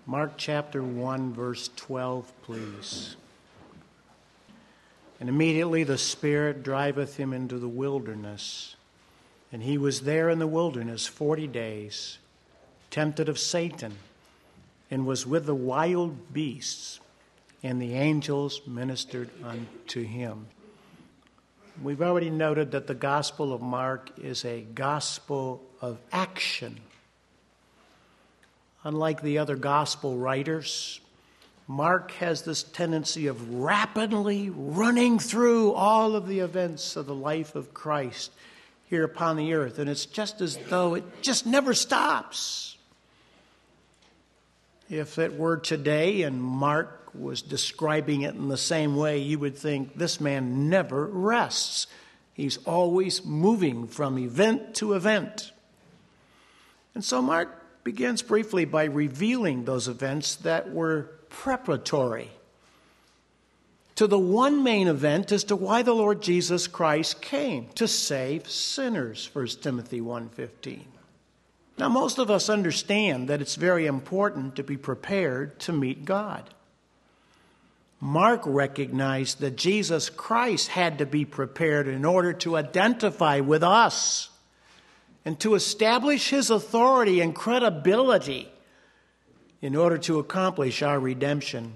Mark chapter 1, verse 12, please. And immediately the Spirit driveth him into the wilderness. And he was there in the wilderness 40 days, tempted of Satan, and was with the wild beasts, and the angels ministered unto him. We've already noted that the Gospel of Mark is a gospel of action. Unlike the other gospel writers, Mark has this tendency of rapidly running through all of the events of the life of Christ here upon the earth. And it's just as though it just never stops. If it were today and Mark was describing it in the same way, you would think this man never rests. He's always moving from event to event. And so Mark begins briefly by revealing those events that were preparatory to the one main event as to why the Lord Jesus Christ came, to save sinners, 1 Timothy 1:15. Now, most of us understand that it's very important to be prepared to meet God. Mark recognized that Jesus Christ had to be prepared in order to identify with us and to establish his authority and credibility in order to accomplish our redemption.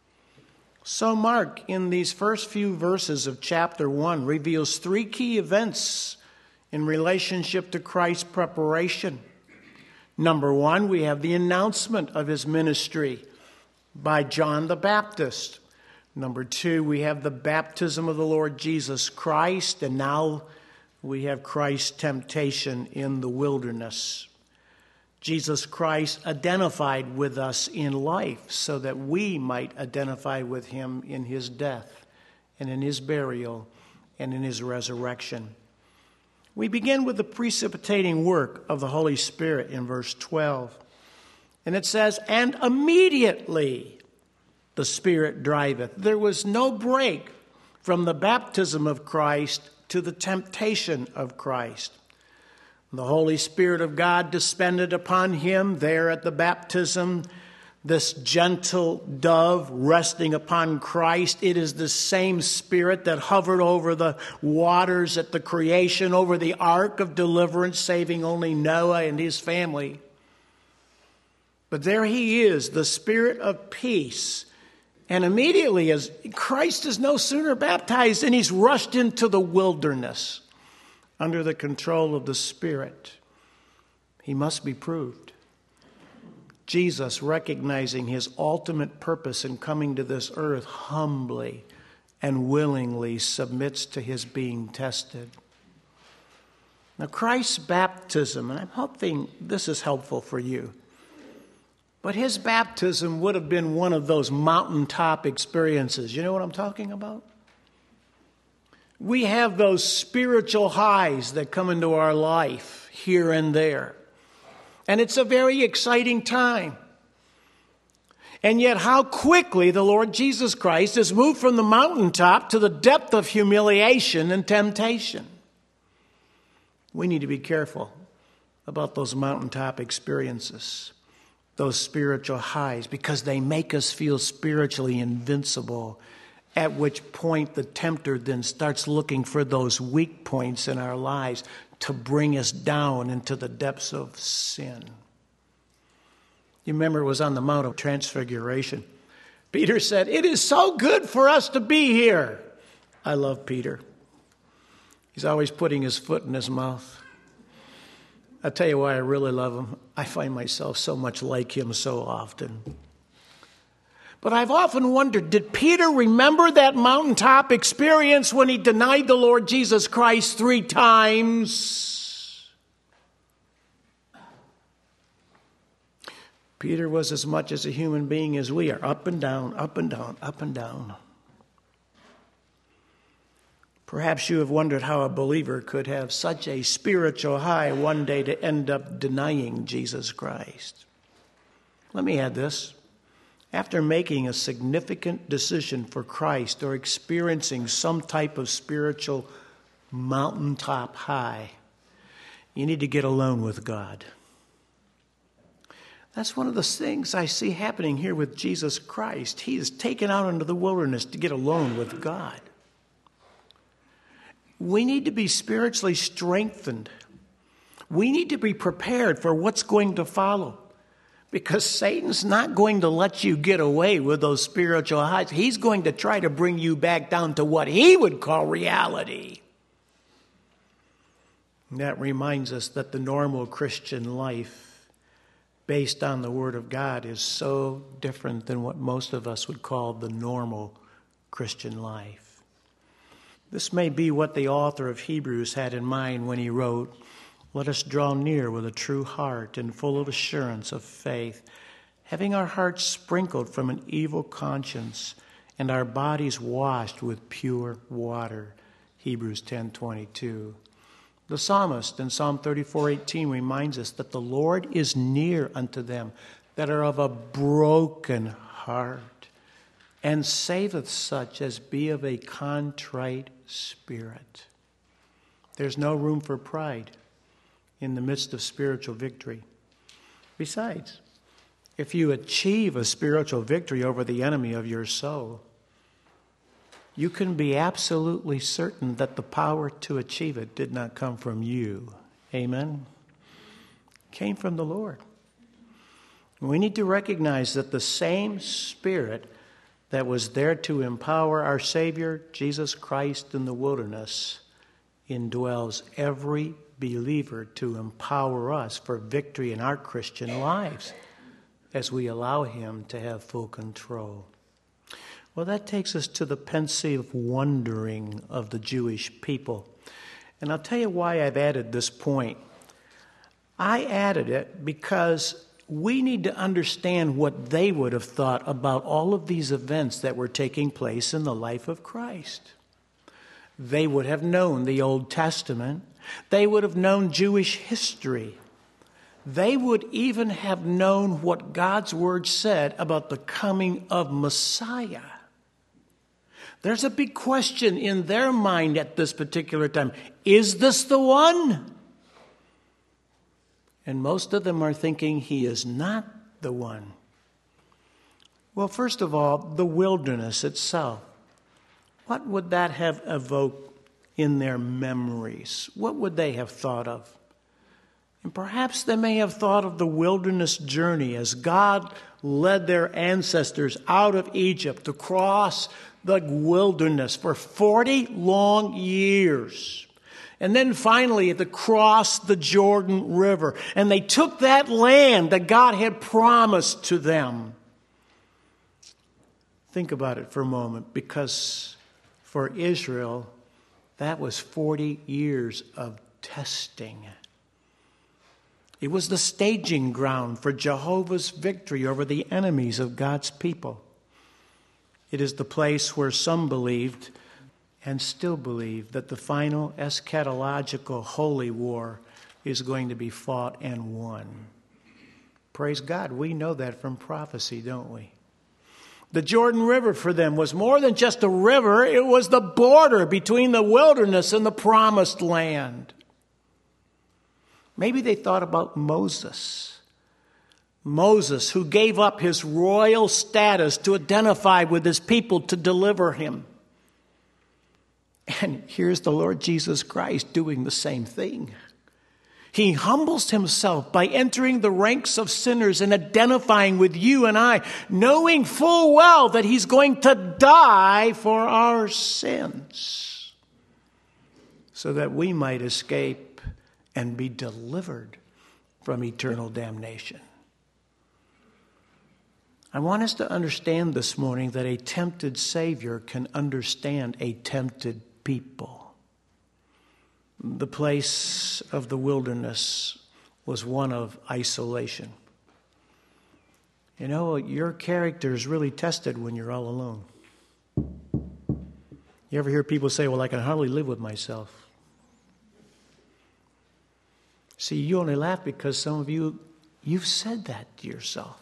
So Mark, in these first few verses of chapter 1, reveals three key events in relationship to Christ's preparation. Number one, we have the announcement of his ministry by John the Baptist. Number two, we have the baptism of the Lord Jesus Christ, and now we have Christ's temptation in the wilderness. Jesus Christ identified with us in life so that we might identify with him in his death and in his burial and in his resurrection. We begin with the precipitating work of the Holy Spirit in verse 12. And it says, and immediately the Spirit driveth. There was no break from the baptism of Christ to the temptation of Christ. The Holy Spirit of God descended upon him there at the baptism, this gentle dove resting upon Christ. It is the same Spirit that hovered over the waters at the creation, over the ark of deliverance, saving only Noah and his family. But there he is, the Spirit of peace. And immediately, as Christ is no sooner baptized than he's rushed into the wilderness under the control of the Spirit. He must be proved. Jesus, recognizing his ultimate purpose in coming to this earth, humbly and willingly submits to his being tested. Now, Christ's baptism, and I'm hoping this is helpful for you, but his baptism would have been one of those mountaintop experiences. You know what I'm talking about? We have those spiritual highs that come into our life here and there. And it's a very exciting time. And yet how quickly the Lord Jesus Christ has moved from the mountaintop to the depth of humiliation and temptation. We need to be careful about those mountaintop experiences, those spiritual highs, because they make us feel spiritually invincible, at which point the tempter then starts looking for those weak points in our lives to bring us down into the depths of sin. You remember it was on the Mount of Transfiguration. Peter said, "It is so good for us to be here." I love Peter. He's always putting his foot in his mouth. I'll tell you why I really love him. I find myself so much like him so often. But I've often wondered, did Peter remember that mountaintop experience when he denied the Lord Jesus Christ 3 times? Peter was as much as a human being as we are, up and down, up and down, up and down. Perhaps you have wondered how a believer could have such a spiritual high one day to end up denying Jesus Christ. Let me add this. After making a significant decision for Christ or experiencing some type of spiritual mountaintop high, you need to get alone with God. That's one of the things I see happening here with Jesus Christ. He is taken out into the wilderness to get alone with God. We need to be spiritually strengthened. We need to be prepared for what's going to follow. Because Satan's not going to let you get away with those spiritual highs. He's going to try to bring you back down to what he would call reality. And that reminds us that the normal Christian life, based on the Word of God, is so different than what most of us would call the normal Christian life. This may be what the author of Hebrews had in mind when he wrote, "Let us draw near with a true heart and full of assurance of faith, having our hearts sprinkled from an evil conscience and our bodies washed with pure water." Hebrews 10:22. The psalmist in Psalm 34:18 reminds us that the Lord is near unto them that are of a broken heart, and saveth such as be of a contrite spirit. There's no room for pride in the midst of spiritual victory. Besides, if you achieve a spiritual victory over the enemy of your soul, you can be absolutely certain that the power to achieve it did not come from you. Amen? It came from the Lord. We need to recognize that the same Spirit that was there to empower our Savior, Jesus Christ, in the wilderness, indwells every believer to empower us for victory in our Christian lives as we allow him to have full control. Well, that takes us to the pensive wondering of the Jewish people. And I'll tell you why I've added this point. I added it because we need to understand what they would have thought about all of these events that were taking place in the life of Christ. They would have known the Old Testament. They would have known Jewish history. They would even have known what God's Word said about the coming of Messiah. There's a big question in their mind at this particular time. Is this the one? And most of them are thinking he is not the one. Well, first of all, the wilderness itself. What would that have evoked in their memories? What would they have thought of? And perhaps they may have thought of the wilderness journey as God led their ancestors out of Egypt to cross the wilderness for 40 long years. And then finally to cross the Jordan River. And they took that land that God had promised to them. Think about it for a moment, because for Israel, that was 40 years of testing. It was the staging ground for Jehovah's victory over the enemies of God's people. It is the place where some believed and still believe that the final eschatological holy war is going to be fought and won. Praise God, we know that from prophecy, don't we? The Jordan River for them was more than just a river. It was the border between the wilderness and the promised land. Maybe they thought about Moses. Moses, who gave up his royal status to identify with his people to deliver him. And here's the Lord Jesus Christ doing the same thing. He humbles himself by entering the ranks of sinners and identifying with you and I, knowing full well that he's going to die for our sins so that we might escape and be delivered from eternal damnation. I want us to understand this morning that a tempted Savior can understand a tempted people. The place of the wilderness was one of isolation. You know, your character is really tested when you're all alone. You ever hear people say, well, I can hardly live with myself? See, you only laugh because some of you've said that to yourself.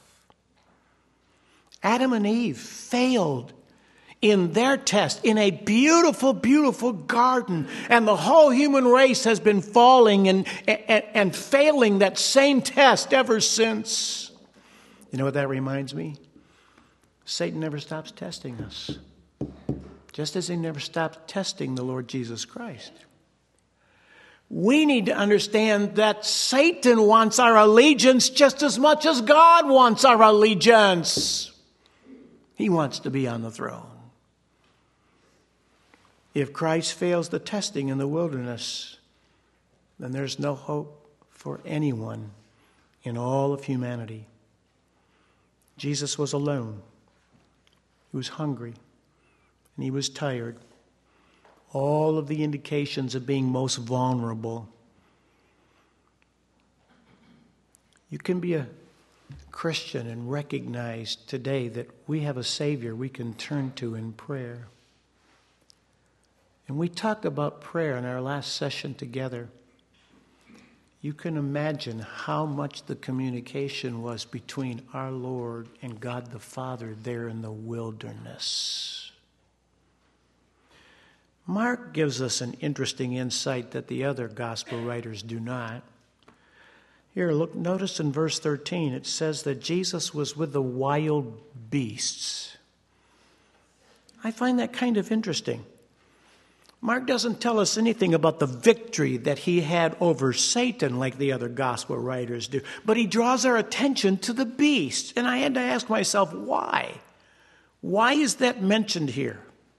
Adam and Eve failed in their test in a beautiful, beautiful garden. And the whole human race has been falling and failing that same test ever since. You know what that reminds me? Satan never stops testing us, just as he never stops testing the Lord Jesus Christ. We need to understand that Satan wants our allegiance just as much as God wants our allegiance. He wants to be on the throne. If Christ fails the testing in the wilderness, then there's no hope for anyone in all of humanity. Jesus was alone. He was hungry, and he was tired. All of the indications of being most vulnerable. You can be a Christian and recognize today that we have a Savior we can turn to in prayer. And we talked about prayer in our last session together. You can imagine how much the communication was between our Lord and God the Father there in the wilderness. Mark gives us an interesting insight that the other gospel writers do not. Here, look, notice in verse 13, it says that Jesus was with the wild beasts. I find that kind of interesting. Mark doesn't tell us anything about the victory that he had over Satan like the other gospel writers do, but he draws our attention to the beast. And I had to ask myself, why? Why is that mentioned here?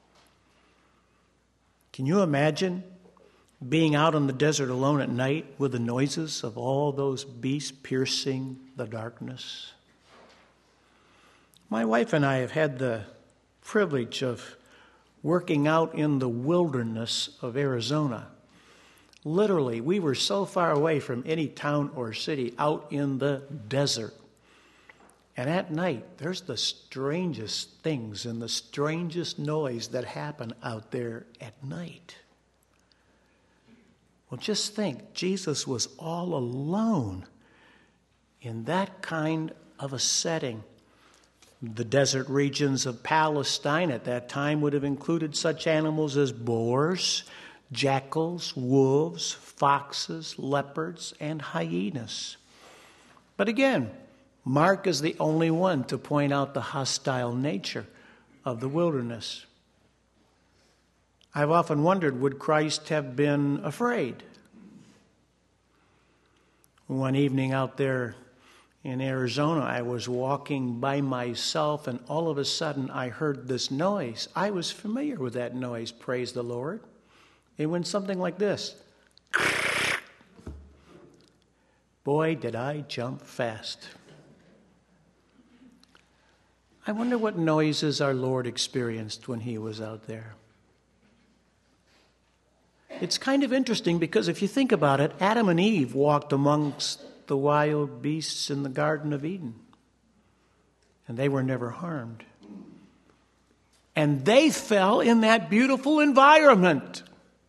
Can you imagine being out in the desert alone at night with the noises of all those beasts piercing the darkness? My wife and I have had the privilege of working out in the wilderness of Arizona. Literally, we were so far away from any town or city, out in the desert. And at night, there's the strangest things and the strangest noise that happen out there at night. Well, just think, Jesus was all alone in that kind of a setting. The desert regions of Palestine at that time would have included such animals as boars, jackals, wolves, foxes, leopards, and hyenas. But again, Mark is the only one to point out the hostile nature of the wilderness. I've often wondered, would Christ have been afraid? One evening out there in Arizona, I was walking by myself, and all of a sudden I heard this noise. I was familiar with that noise, praise the Lord. It went something like this. Boy, did I jump fast. I wonder what noises our Lord experienced when he was out there. It's kind of interesting because if you think about it, Adam and Eve walked amongst the wild beasts in the Garden of Eden, and they were never harmed. And they fell in that beautiful environment.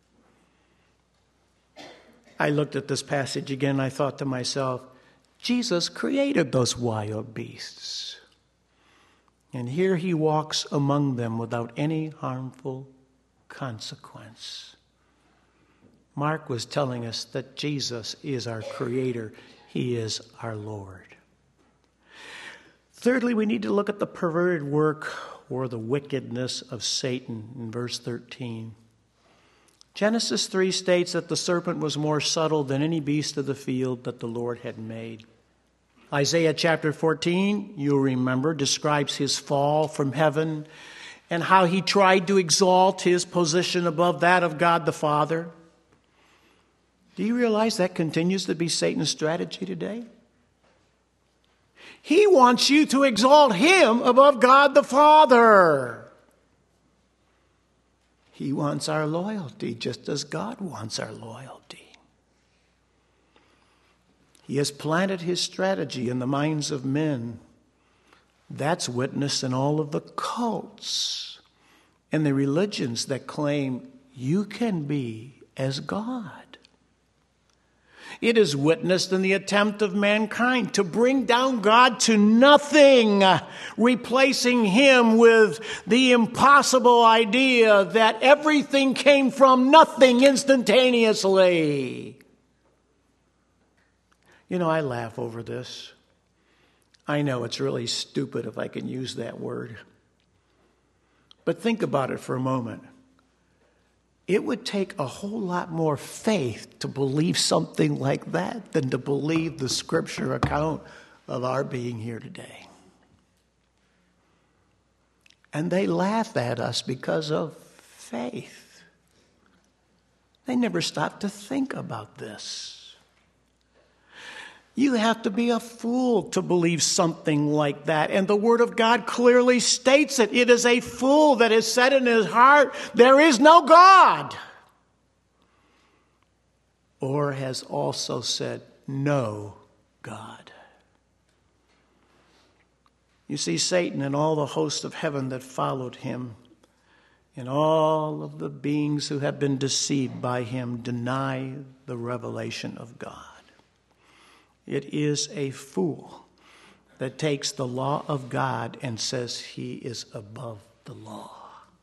I looked at this passage again and I thought to myself, Jesus created those wild beasts. And here he walks among them without any harmful consequence. Mark was telling us that Jesus is our creator. He is our Lord. Thirdly, we need to look at the perverted work or the wickedness of Satan in verse 13. Genesis 3 states that the serpent was more subtle than any beast of the field that the Lord had made. Isaiah chapter 14, you'll remember, describes his fall from heaven and how he tried to exalt his position above that of God the Father. Do you realize that continues to be Satan's strategy today? He wants you to exalt him above God the Father. He wants our loyalty just as God wants our loyalty. He has planted his strategy in the minds of men. That's witnessed in all of the cults and the religions that claim you can be as God. It is witnessed in the attempt of mankind to bring down God to nothing, replacing him with the impossible idea that everything came from nothing instantaneously. You know, I laugh over this. I know it's really stupid if I can use that word. But think about it for a moment. It would take a whole lot more faith to believe something like that than to believe the scripture account of our being here today. And they laugh at us because of faith. They never stop to think about this. You have to be a fool to believe something like that. And the Word of God clearly states it. It is a fool that has said in his heart, there is no God. Or has also said, no God. You see, Satan and all the hosts of heaven that followed him, and all of the beings who have been deceived by him, deny the revelation of God. It is a fool that takes the law of God and says he is above the law.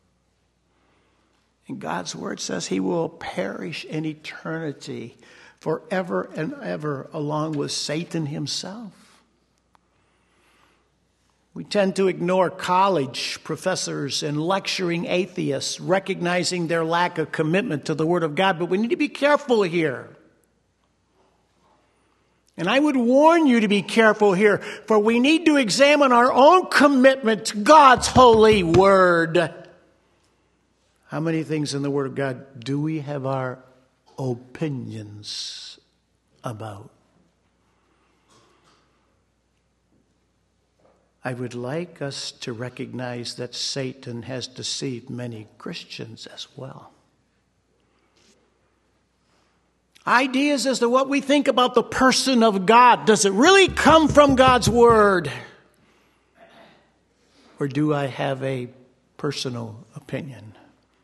And God's word says he will perish in eternity forever and ever along with Satan himself. We tend to ignore college professors and lecturing atheists, recognizing their lack of commitment to the Word of God. But we need to be careful here. And I would warn you to be careful here, for we need to examine our own commitment to God's holy Word. How many things in the Word of God do we have our opinions about? I would like us to recognize that Satan has deceived many Christians as well. Ideas as to what we think about the person of God. Does it really come from God's Word? Or do I have a personal opinion?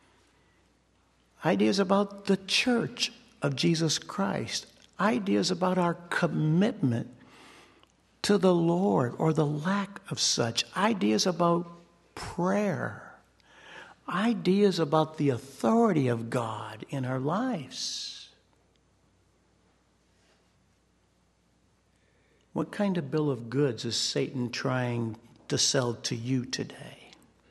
Ideas about the church of Jesus Christ. Ideas about our commitment to the Lord or the lack of such. Ideas about prayer. Ideas about the authority of God in our lives. What kind of bill of goods is Satan trying to sell to you today?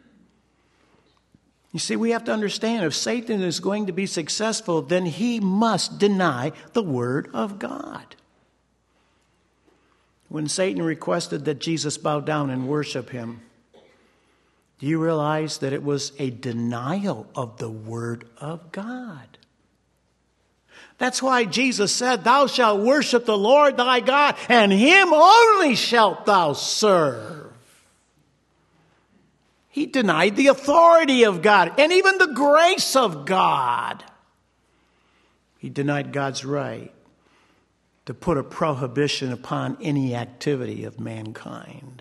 You see, we have to understand if Satan is going to be successful, then he must deny the Word of God. When Satan requested that Jesus bow down and worship him, do you realize that it was a denial of the Word of God? That's why Jesus said, thou shalt worship the Lord thy God, and him only shalt thou serve. He denied the authority of God and even the grace of God. He denied God's right to put a prohibition upon any activity of mankind.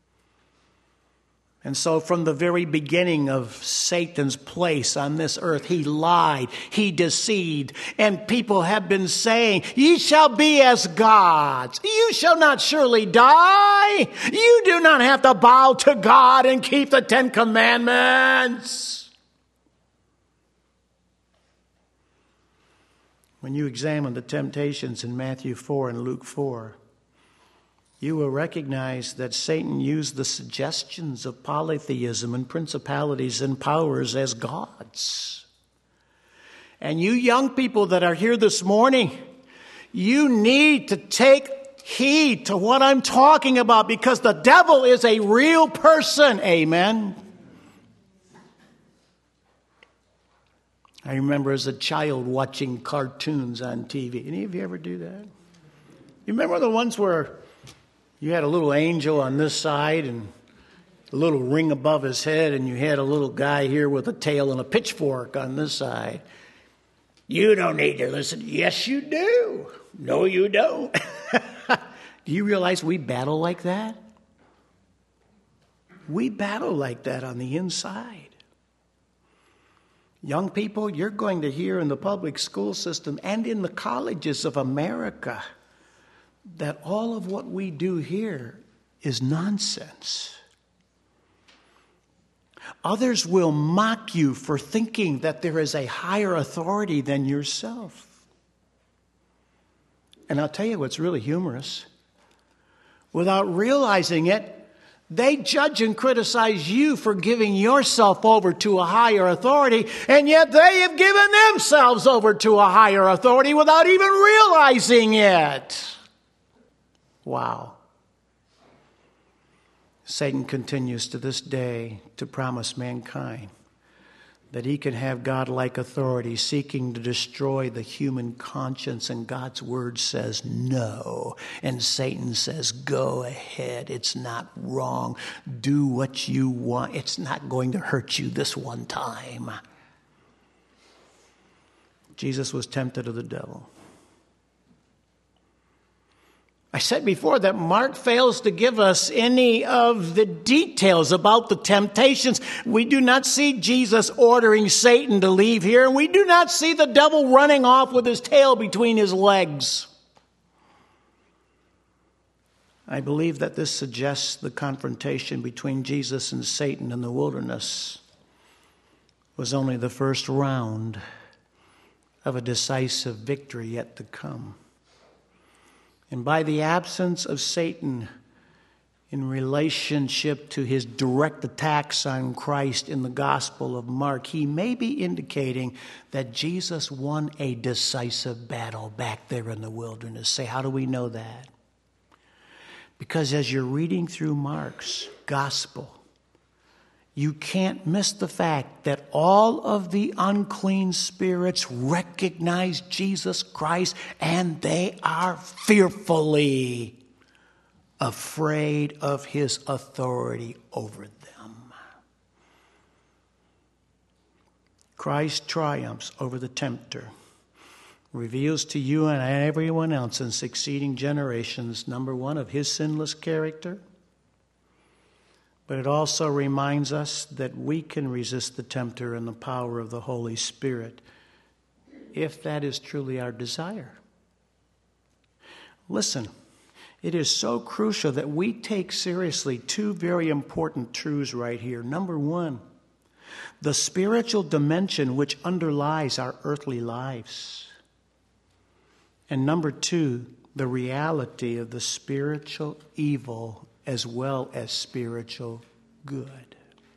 And so from the very beginning of Satan's place on this earth, he lied, he deceived, and people have been saying, ye shall be as gods. You shall not surely die. You do not have to bow to God and keep the 10 Commandments. When you examine the temptations in Matthew 4 and Luke 4, you will recognize that Satan used the suggestions of polytheism and principalities and powers as gods. And you young people that are here this morning, you need to take heed to what I'm talking about, because the devil is a real person. Amen. I remember as a child watching cartoons on TV. Any of you ever do that? You remember the ones where you had a little angel on this side and a little ring above his head, and you had a little guy here with a tail and a pitchfork on this side? You don't need to listen. Yes, you do. No, you don't. Do you realize we battle like that? We battle like that on the inside. Young people, you're going to hear in the public school system and in the colleges of America that all of what we do here is nonsense. Others will mock you for thinking that there is a higher authority than yourself. And I'll tell you what's really humorous. without realizing it, they judge and criticize you for giving yourself over to a higher authority, and yet they have given themselves over to a higher authority without even realizing it. Wow. Satan continues to this day to promise mankind that he can have God-like authority seeking to destroy the human conscience, and God's word says no. And Satan says, go ahead, it's not wrong. Do what you want. It's not going to hurt you this one time. Jesus was tempted of the devil. I said before that Mark fails to give us any of the details about the temptations. We do not see Jesus ordering Satan to leave here, and we do not see the devil running off with his tail between his legs. I believe that this suggests the confrontation between Jesus and Satan in the wilderness was only the first round of a decisive victory yet to come. And by the absence of Satan in relationship to his direct attacks on Christ in the Gospel of Mark, he may be indicating that Jesus won a decisive battle back there in the wilderness. Say, how do we know that? Because as you're reading through Mark's Gospel, you can't miss the fact that all of the unclean spirits recognize Jesus Christ, and they are fearfully afraid of his authority over them. Christ triumphs over the tempter, reveals to you and everyone else in succeeding generations, number one, of his sinless character. But it also reminds us that we can resist the tempter in the power of the Holy Spirit, if that is truly our desire. Listen, it is so crucial that we take seriously two very important truths right here. Number one, the spiritual dimension which underlies our earthly lives. And number two, the reality of the spiritual evil as well as spiritual good.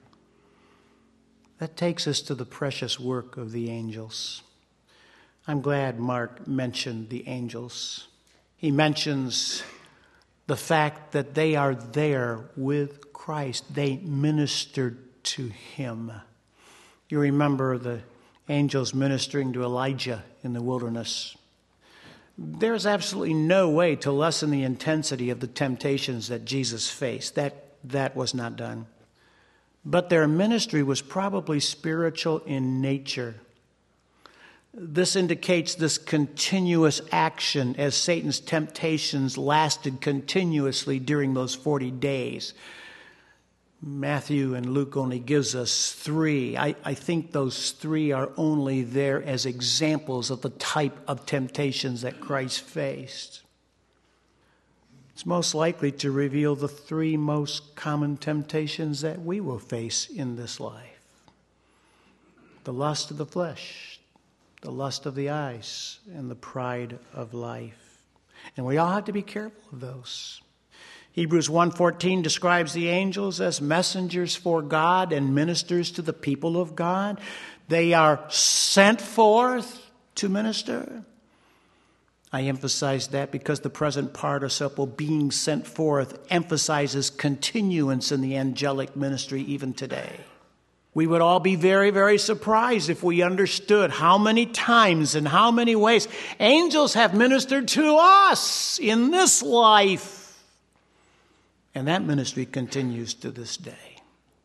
That takes us to the precious work of the angels. I'm glad Mark mentioned the angels. He mentions the fact that they are there with Christ. They ministered to him. You remember the angels ministering to Elijah in the wilderness. There's absolutely no way to lessen the intensity of the temptations that Jesus faced. That was not done. But their ministry was probably spiritual in nature. This indicates this continuous action as Satan's temptations lasted continuously during those 40 days. Matthew and Luke only gives us 3. I think those 3 are only there as examples of the type of temptations that Christ faced. It's most likely to reveal the 3 most common temptations that we will face in this life. The lust of the flesh, the lust of the eyes, and the pride of life. And we all have to be careful of those. Hebrews 1:14 describes the angels as messengers for God and ministers to the people of God. They are sent forth to minister. I emphasize that because the present participle, being sent forth, emphasizes continuance in the angelic ministry even today. We would all be very, very surprised if we understood how many times and how many ways angels have ministered to us in this life. And that ministry continues to this day.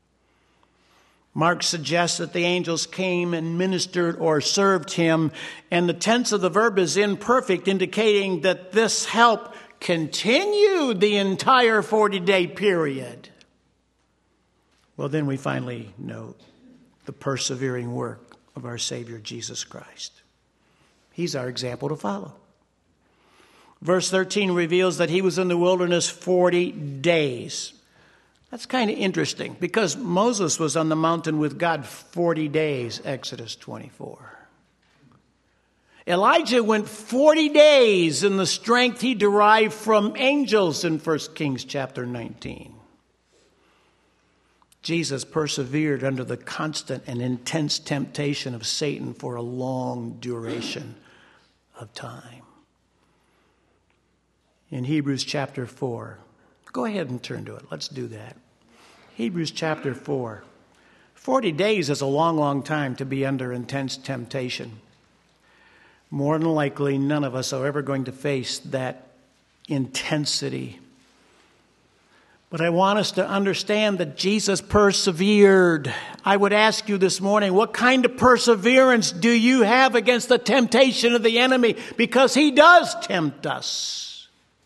Mark suggests that the angels came and ministered or served him, and the tense of the verb is imperfect, indicating that this help continued the entire 40-day period. Well, then we finally note the persevering work of our Savior Jesus Christ. He's our example to follow. Verse 13 reveals that he was in the wilderness 40 days. That's kind of interesting because Moses was on the mountain with God 40 days, Exodus 24. Elijah went 40 days in the strength he derived from angels in 1 Kings chapter 19. Jesus persevered under the constant and intense temptation of Satan for a long duration of time. In Hebrews chapter 4, go ahead and turn to it. Let's do that. Hebrews chapter 4. 40 days is a long, long time to be under intense temptation. More than likely, none of us are ever going to face that intensity. But I want us to understand that Jesus persevered. I would ask you this morning, what kind of perseverance do you have against the temptation of the enemy? Because he does tempt us.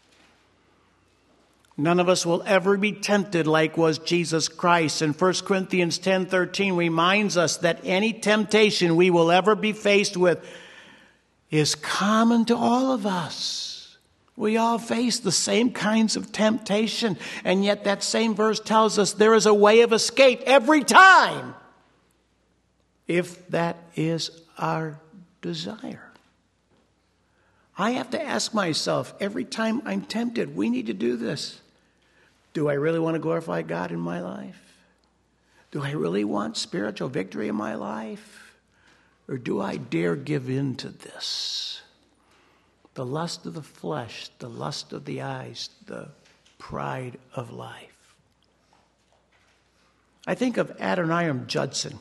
None of us will ever be tempted like was Jesus Christ. And 1 Corinthians 10:13 reminds us that any temptation we will ever be faced with is common to all of us. We all face the same kinds of temptation, and yet that same verse tells us there is a way of escape every time, if that is our desire. I have to ask myself every time I'm tempted, we need to do this. Do I really want to glorify God in my life? Do I really want spiritual victory in my life? Or do I dare give in to this? The lust of the flesh, the lust of the eyes, the pride of life. I think of Adoniram Judson.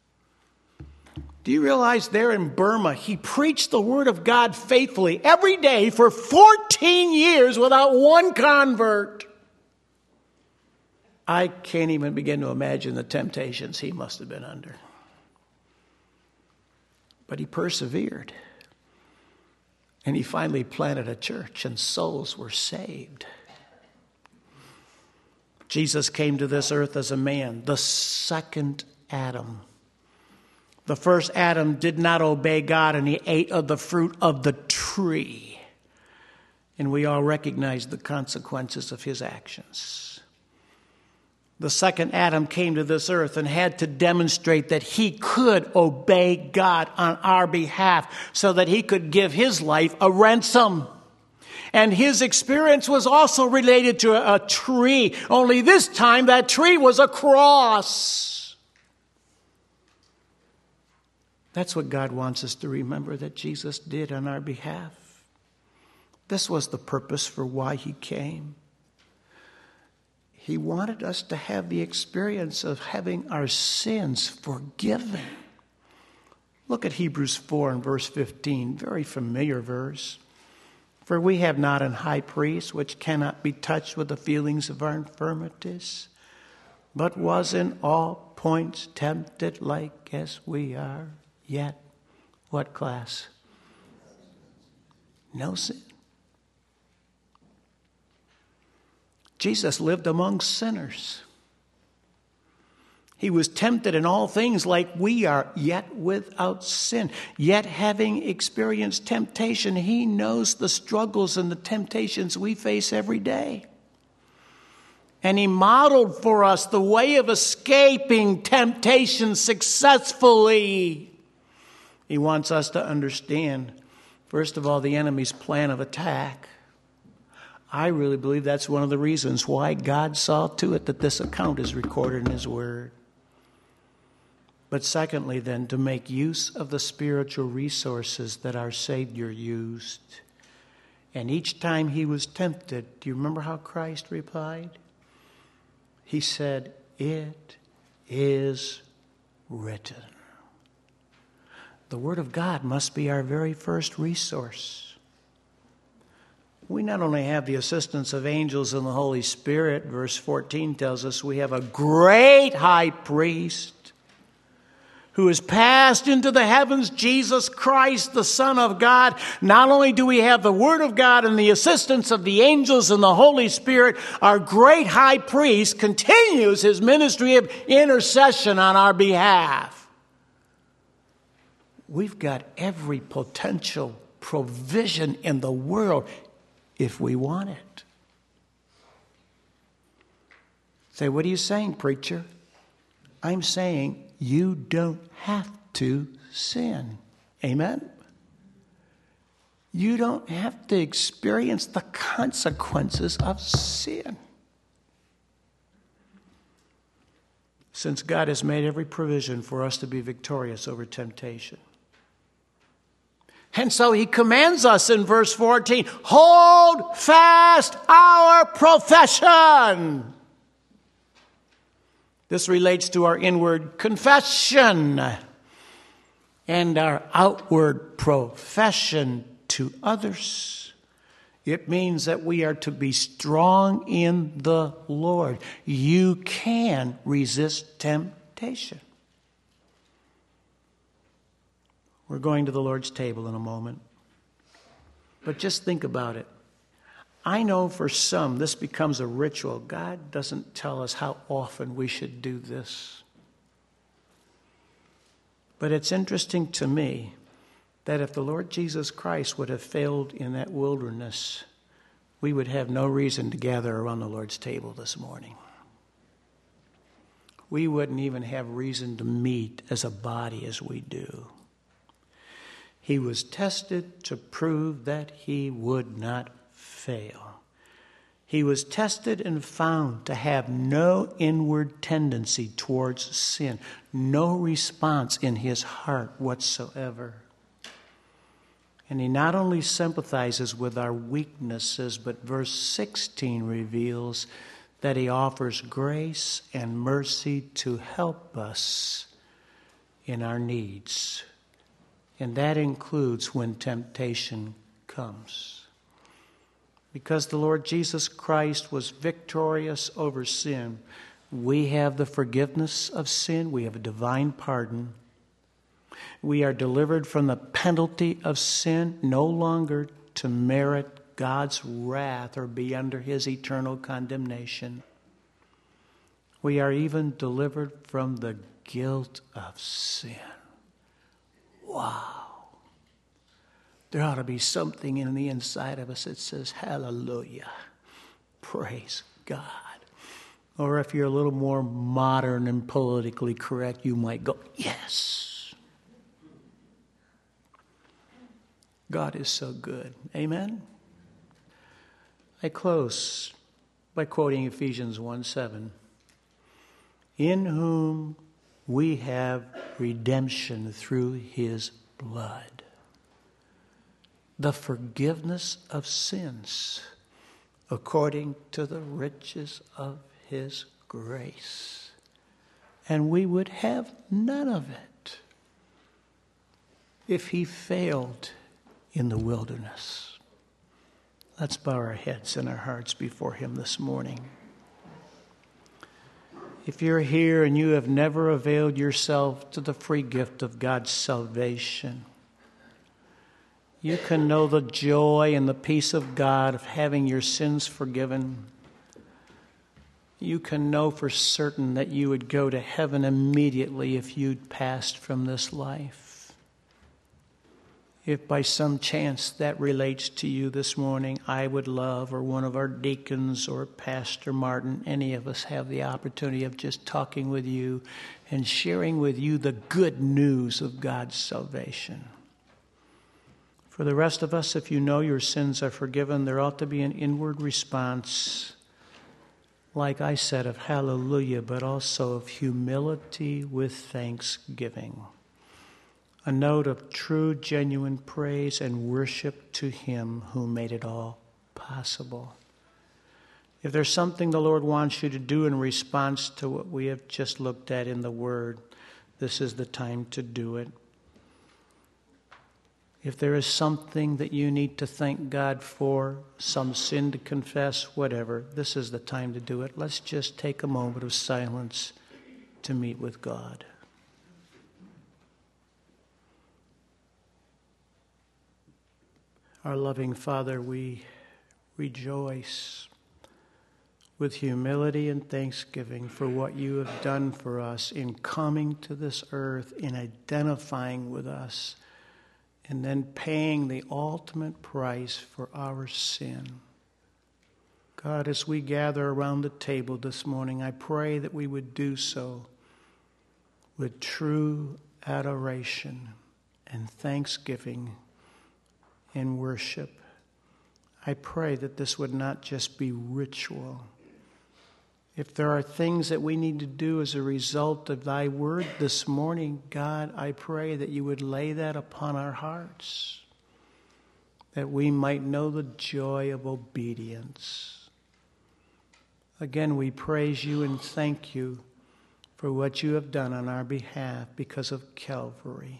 Do you realize there in Burma, he preached the word of God faithfully every day for 14 years without one convert? I can't even begin to imagine the temptations he must have been under. But he persevered. And he finally planted a church, and souls were saved. Jesus came to this earth as a man, the second Adam. The first Adam did not obey God, and he ate of the fruit of the tree. And we all recognize the consequences of his actions. The second Adam came to this earth and had to demonstrate that he could obey God on our behalf so that he could give his life a ransom. And his experience was also related to a tree, only this time that tree was a cross. That's what God wants us to remember that Jesus did on our behalf. This was the purpose for why he came. He wanted us to have the experience of having our sins forgiven. Look at Hebrews 4 and verse 15, very familiar verse. For we have not an high priest which cannot be touched with the feelings of our infirmities, but was in all points tempted like as we are, yet what class? No sin. Jesus lived among sinners. He was tempted in all things like we are, yet without sin. Yet having experienced temptation, he knows the struggles and the temptations we face every day. And he modeled for us the way of escaping temptation successfully. He wants us to understand, first of all, the enemy's plan of attack. I really believe that's one of the reasons why God saw to it that this account is recorded in his word. But secondly, then, to make use of the spiritual resources that our Savior used. And each time he was tempted, do you remember how Christ replied? He said, "It is written." The Word of God must be our very first resource. We not only have the assistance of angels and the Holy Spirit, verse 14 tells us we have a great high priest who has passed into the heavens, Jesus Christ, the Son of God. Not only do we have the Word of God and the assistance of the angels and the Holy Spirit, our great high priest continues his ministry of intercession on our behalf. We've got every potential provision in the world if we want it. Say, what are you saying, preacher? I'm saying you don't have to sin. Amen? You don't have to experience the consequences of sin. Since God has made every provision for us to be victorious over temptation. And so he commands us in verse 14, hold fast our profession. This relates to our inward confession and our outward profession to others. It means that we are to be strong in the Lord. You can resist temptation. We're going to the Lord's table in a moment. But just think about it. I know for some this becomes a ritual. God doesn't tell us how often we should do this. But it's interesting to me that if the Lord Jesus Christ would have failed in that wilderness, we would have no reason to gather around the Lord's table this morning. We wouldn't even have reason to meet as a body as we do. He was tested to prove that he would not fail. He was tested and found to have no inward tendency towards sin, no response in his heart whatsoever. And he not only sympathizes with our weaknesses, but verse 16 reveals that he offers grace and mercy to help us in our needs. And that includes when temptation comes. Because the Lord Jesus Christ was victorious over sin, we have the forgiveness of sin. We have a divine pardon. We are delivered from the penalty of sin, no longer to merit God's wrath or be under his eternal condemnation. We are even delivered from the guilt of sin. Wow. There ought to be something in the inside of us that says, hallelujah, praise God. Or if you're a little more modern and politically correct, you might go, yes. God is so good. Amen? I close by quoting Ephesians 1:7. In whom we have redemption through his blood. The forgiveness of sins according to the riches of his grace. And we would have none of it if he failed in the wilderness. Let's bow our heads and our hearts before him this morning. If you're here and you have never availed yourself to the free gift of God's salvation, you can know the joy and the peace of God of having your sins forgiven. You can know for certain that you would go to heaven immediately if you'd passed from this life. If by some chance that relates to you this morning, I would love, or one of our deacons or Pastor Martin, any of us have the opportunity of just talking with you and sharing with you the good news of God's salvation. For the rest of us, if you know your sins are forgiven, there ought to be an inward response, like I said, of hallelujah, but also of humility with thanksgiving. A note of true, genuine praise and worship to him who made it all possible. If there's something the Lord wants you to do in response to what we have just looked at in the Word, this is the time to do it. If there is something that you need to thank God for, some sin to confess, whatever, this is the time to do it. Let's just take a moment of silence to meet with God. Our loving Father, we rejoice with humility and thanksgiving for what you have done for us in coming to this earth, in identifying with us, and then paying the ultimate price for our sin. God, as we gather around the table this morning, I pray that we would do so with true adoration and thanksgiving in worship. I pray that this would not just be ritual. If there are things that we need to do as a result of thy word this morning, God, I pray that you would lay that upon our hearts, that we might know the joy of obedience. Again, we praise you and thank you for what you have done on our behalf because of Calvary.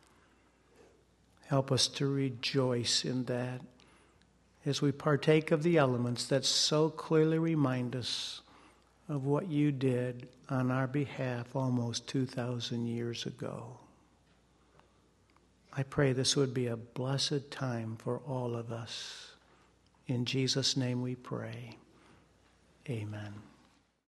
Help us to rejoice in that as we partake of the elements that so clearly remind us of what you did on our behalf almost 2,000 years ago. I pray this would be a blessed time for all of us. In Jesus' name we pray. Amen.